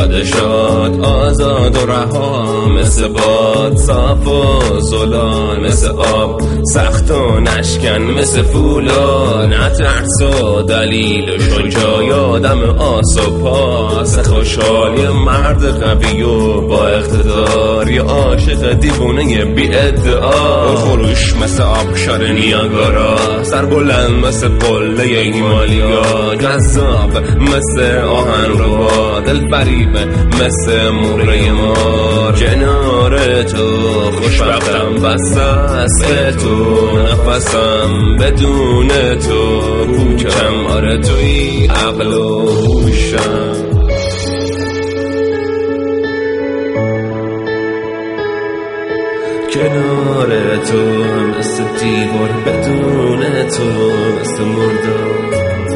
شاد شاد آزاد و رها، مثل باد صاف و زلال، مثل آب سخت و نشکن، مثل فولاد نترس و دلیل و شجاع، آدم آس و پاس خوشحال، یه مرد قوی و با اقتدار، یه عاشق دیوونه بی ادعا، خروش مثل آبشار نیاگارا، سر بلند مثل قله هیمالیا، جذاب مثل آهنربا، دل فریب مثل موره مار، کنار تو خوشبختم بس است تو، نفسم بدون تو پوچم، آره توی عقل و هوشم. کنار تو مثل دیوار، بدون تو مثل مردار،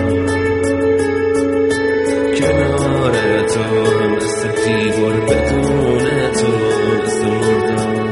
کنار تو مثل دیوار، بدون تو مثل مردار.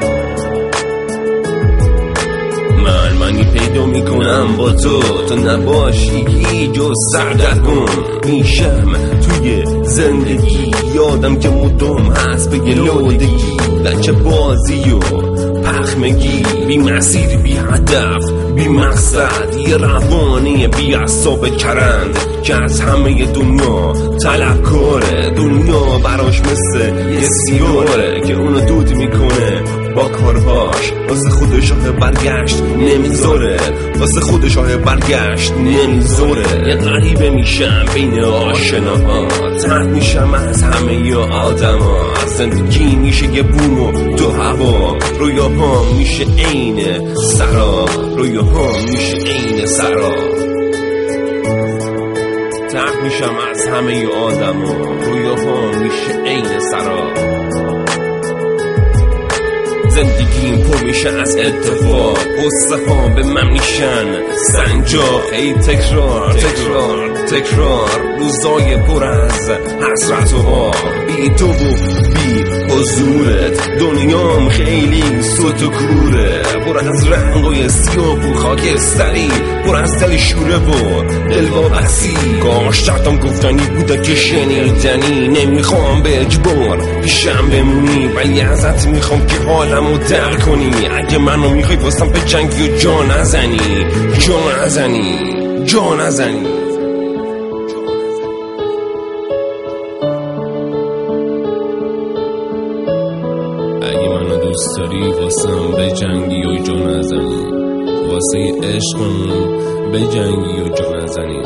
منی پیدا میکنم با تو نباشی هیچ و سردرگم میشم توی زندگی، یادم که مدام هست به گلودگی، لچه بازی و پخمگی، بی مسیر بی هدف بی مقصد، یه روانه بی اعصاب کرند که از همه دنیا طلبکاره، دنیا براش مثل یه سیگاره که اونو دود میکنه با کارهاش، واسه خودش برگشت نمیذاره، واسه خودش برگشت نمیذاره، یه غریبه میشم بین آشناها، ترد میشم از همه آدم ها، زندگی میشه یه بوم و دو هوا، رویاها میشه عین سرا، رویاها میشه عین سرا، ترد میشم از همه آدم ها، رویاها میشه عین سرا. زندگیم پر میشه از اتفاق، قصه ها به من میشن سنجاق، ای تکرار تکرار تکرار، روزای پر از حسرت و آه، بی تو و بی حضورت، دنیام خیلی سوت و کوره، پر از رنگای سیاه و خاکستری، پر از دل شوره و دل وابستی، کاش شرطم گفتنی بوده که شنیدنی، نمیخوام به اجبار پیشم بمونی، ولی ازت میخوام که حالمو در کنی، اگه منو میخوای واسم به جنگی و جا نزنی، جا نزنی، جا نزنی. اگه منو دوست داری واسم به جنگی و جا نزنی، واسه عشقمون به جنگی و جا نزنی.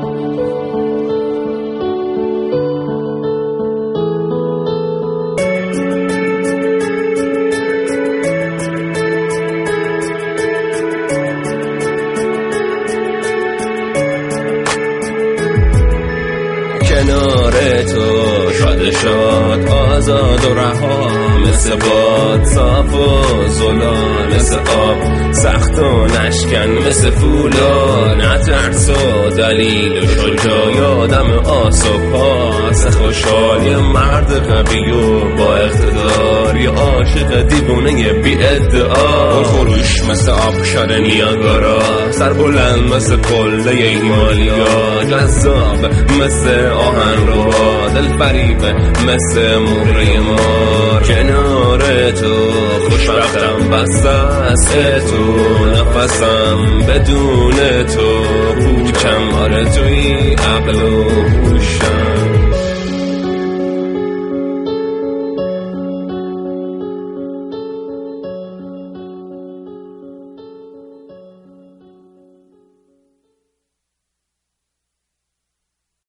کنار تو شاد شاد آزاد و رها، مثل باد صاف و زلال، مثل آب سخت و نشکن، مثل فولاد نترس و دلیل و شجاع، آدم آس و پاس خوشحال، یه مرد قوی و با اقتدار، یه عاشق دیوونه بی ادعا، خروش مثل آبشار نیاگارا، سر بلند مثل قله هیمالیا، جذاب مثل آهنربا، دل فریب مثل موره مار، کنار تو خوشبختم بس است تو، نفسم بدون تو پوچم، آره توی عقل و هوشم.